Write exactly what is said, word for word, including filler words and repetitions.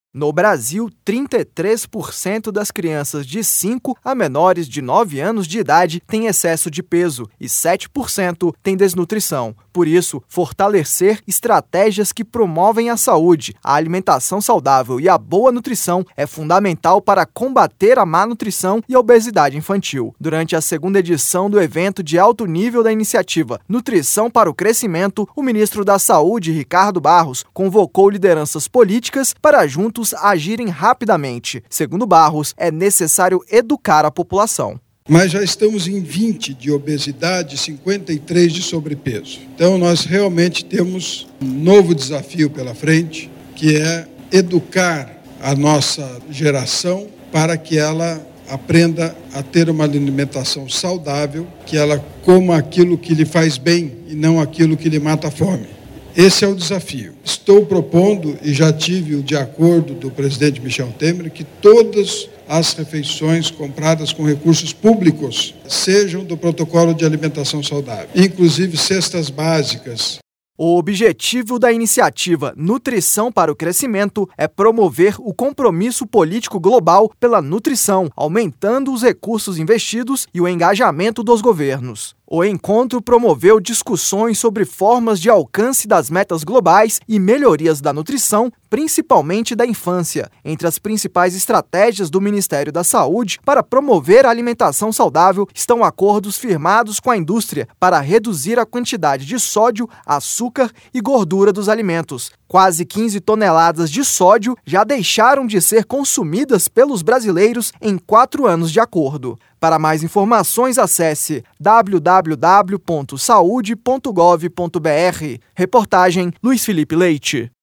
No Brasil, trinta e três por cento das crianças de cinco a menores de nove anos de idade têm excesso de peso e sete por cento têm desnutrição. Por isso, fortalecer estratégias que promovem a saúde, a alimentação saudável e a boa nutrição é fundamental para combater a má nutrição e a obesidade infantil. Durante a segunda edição do evento de alto nível da iniciativa Nutrição para o Crescimento, o ministro da Saúde, Ricardo Barros, convocou lideranças políticas para juntos agirem rapidamente. Segundo Barros, é necessário educar a população. Mas já estamos em vinte de obesidade, cinquenta e três de sobrepeso. Então nós realmente temos um novo desafio pela frente, que é educar a nossa geração para que ela aprenda a ter uma alimentação saudável, que ela coma aquilo que lhe faz bem e não aquilo que lhe mata a fome. Esse é o desafio. Estou propondo, e já tive o de acordo do presidente Michel Temer, que todas as refeições compradas com recursos públicos sejam do protocolo de alimentação saudável, inclusive cestas básicas. O objetivo da iniciativa Nutrição para o Crescimento é promover o compromisso político global pela nutrição, aumentando os recursos investidos e o engajamento dos governos. O encontro promoveu discussões sobre formas de alcance das metas globais e melhorias da nutrição, principalmente da infância. Entre as principais estratégias do Ministério da Saúde para promover a alimentação saudável estão acordos firmados com a indústria para reduzir a quantidade de sódio, açúcar e gordura dos alimentos. Quase quinze toneladas de sódio já deixaram de ser consumidas pelos brasileiros em quatro anos de acordo. Para mais informações, acesse w w w ponto saude ponto gov ponto b r. Reportagem Luiz Felipe Leite.